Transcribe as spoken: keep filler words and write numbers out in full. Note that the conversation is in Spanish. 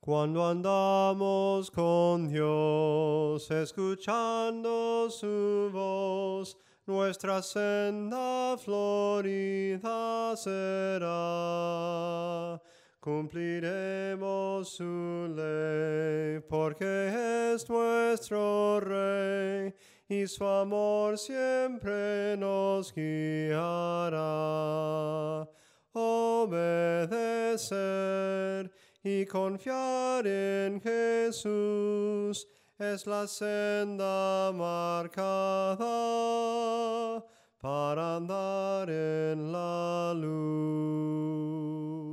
Cuando andamos con Dios, escuchando su voz, nuestra senda florida será. Cumpliremos su ley, porque es nuestro Rey, y su amor siempre nos guiará. Obedecer y confiar en Jesús es la senda marcada para andar en la luz.